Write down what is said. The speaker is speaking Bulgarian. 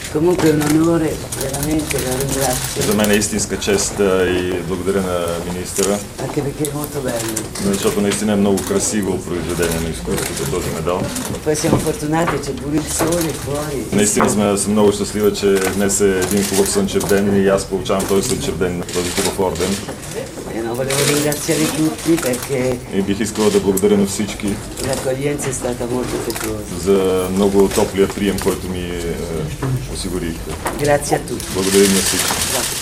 Comunque è un onore, veramente la ringrazio. За мен е истинска чест и благодаря на министъра, Anche perché è molto bello. защото наистина е много красиво произведение на изкуството този медал. Poi siamo fortunati, c'è pure il sole fuori. Наистина съм много щастлива, че днес е един хубав слънчев ден и аз получавам този слънчев ден, този хубав орден. No, volevo ringraziare tutti perché И бих искала да благодаря на всички l'accoglienza è stata molto affettuosa. за много топлия прием, който ми осигурихте. Grazie a tutti. Благодаря на всички. Grazie.